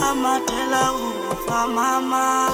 mama, tela ufa mama.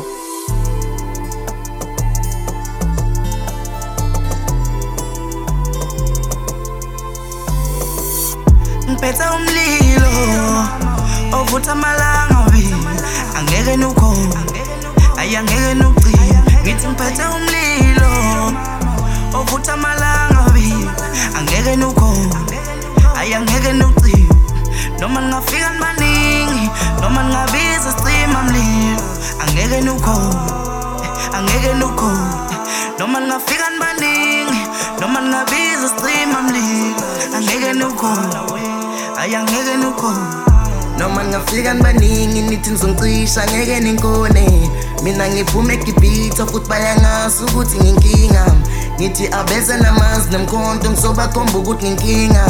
Ngiphethe umlilo ovutha amalanga wini, angeke nukhona, ayangeke nucima. Ngithi ngiphethe umlilo ovutha amalanga wini, angeke nukhona, ayangeke nucima. Noma ngafika maningi, noma ngabiza sicima mlilo, angeke nukhona, angeke nukhona. Noma ngafika maningi, noma ngabiza sicima mlilo, angeke nukhona, ayangeke nukhona. Noma ngafika baningi nithi nizongicisha ngeke ninkone. Mina ngiphume ekibhitha futhi bayangazi ukuthi nginkinga. Ngithi abeze namanzi nemkhonto ngizobakhomba ukuthi nginkinga.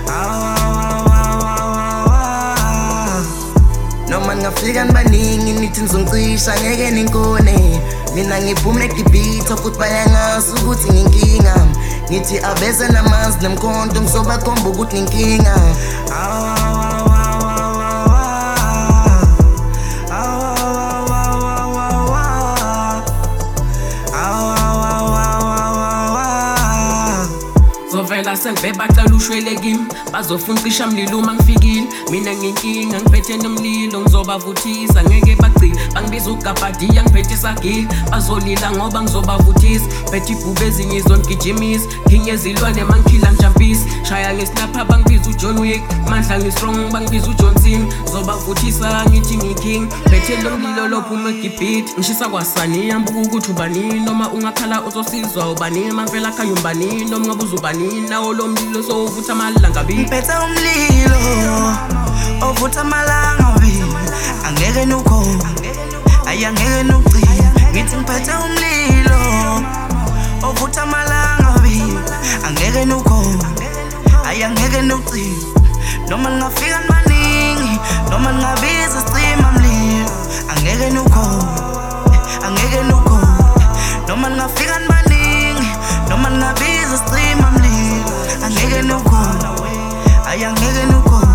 Noma ngafika baningi nithi nizongicisha ngeke ninkone. Mina ngiphume ekibhitha futhi bayangazi ukuthi nginkinga. Ngithi abeze namanzi nemkhonto ngizobakhomba ukuthi nginkinga. Zovela sengive bacela ushwele kimi, bazofuna cisha mlilo uma ngifikile. Mina nginkinga ngiphethe nomlilo ngizobavuthisa, ngeke bagcina bangibiza ugabhadiya ngiphethe isagila. Bazolila ngoba ngizobavuthisa, phethe ibhube ezinye izongigijimisa. Nginye zilwane mangikhila ngijampisa, shaya ngesinapha bangibiza uJohn Wick. Mandla ngistrong bangibiza uJohn Cena, ngizobavuthisa ngithi ngiking. Phethe lomlilo lophuma egibhitha, ngishisa kwasani yambuka ukuthi ubani. Noma ungakhala uzosizwa ubani, mavela khanya ubani. Noma ngabuza ubani nawo lo mlilo sovutha amalanga wini. Ngiphethe umlilo ovutha amalanga wini, angeke nukhona, ayangeke nucima. Ngithi ngiphethe umlilo ovutha amalanga wini, angeke nukhona, ayangeke nucima. Noma ngafika maningi, noma ngabiza sicima mlilo, angeke nukhona, angeke nukhona. Noma ngafika maningi, noma ngabiza sicima mlilo, angeke nukhona, ayangeke nukhona.